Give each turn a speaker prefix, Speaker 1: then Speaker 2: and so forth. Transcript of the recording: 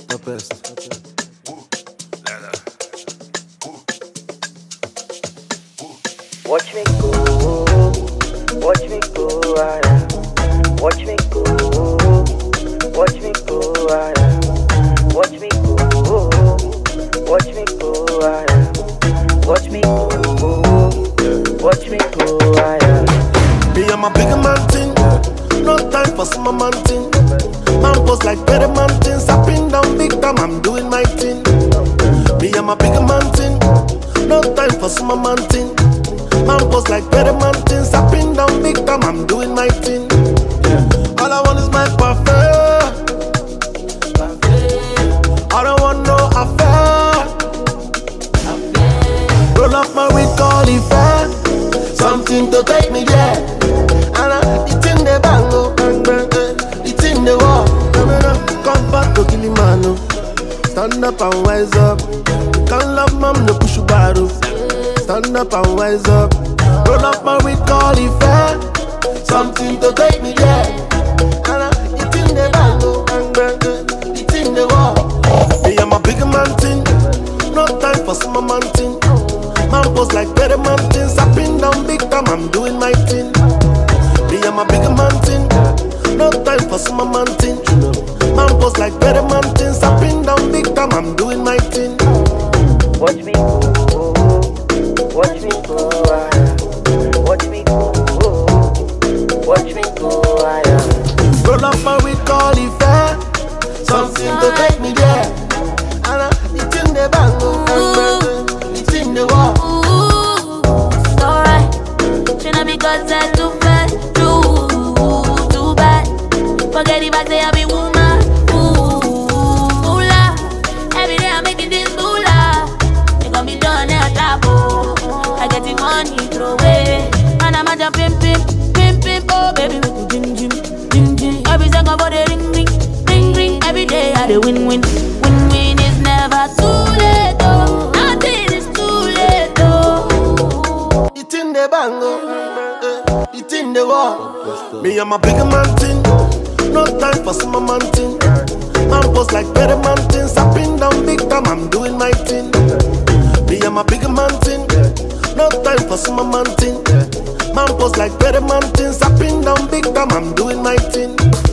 Speaker 1: the best.
Speaker 2: Watch me go, watch me go, watch me go, watch me go, watch me go, watch me go, watch me go, watch me go.
Speaker 3: Me and my bigger man thing, no time for small man thing. Man pose like better man things, up and down big time, I'm doing my thing. Me and my bigger man thing, no time for small man thing. Man pose like better man things, up and down big time, I'm doing my thing. All I want is my parfait. I don't want no affair. Roll up my weed, call it fair. Something to take me there. And it's in the bango, it's in the wall. Come back to Kilimano. Stand up and wise up. Can't love mom, no push you baro. Stand up and wise up. Roll up my weed, call it fair. Something to take me there. And it's in the bango, it's in the wall. Me and my bigger man thing, no time for small man thing. Man pose like better man things, up and down big time, I'm doing my thing. Me and my bigger man thing, no time for small man thing. Man pose like better man things, up and down big time, I'm doing my thing.
Speaker 2: Watch me go, watch me go, watch me go, watch me go.
Speaker 3: Roll up my weed, call it fair. Something to take me there. And it's in the bango, it's in the wall.
Speaker 4: It's alright. Shouldn't because I too fat, too bad. Forget if I say I be woman. Moolah. Every day I'm making this moolah. They got me done at tabo. I get the money throw away. And I'm a jump pimp. Oh baby, make you jing. Every second for the ring. Every day I the win. Win is never too late. Oh, nothing is too late. Oh,
Speaker 3: It's in the bango, it's in the wall. Me and my bigger man thing, no time for small man thing. Man pose like better man things, up and down big time, I'm doing my thing. Me and my bigger man thing, no time for small man thing. Man pose like better man things, up and down big time, I'm doing my thing.